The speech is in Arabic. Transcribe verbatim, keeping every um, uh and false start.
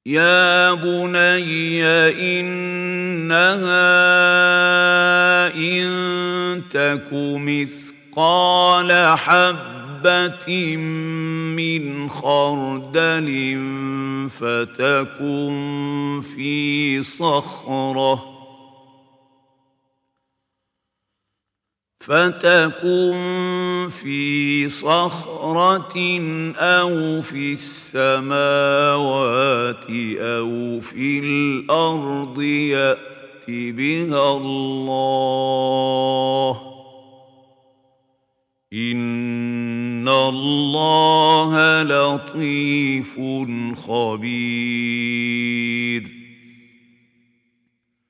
يا بني إنها إن تك مثقال حبة من خردل فتكن في صخرة فتكن في صخرة أو في السماوات أو في الأرض يأت بها الله إن الله لطيف خبير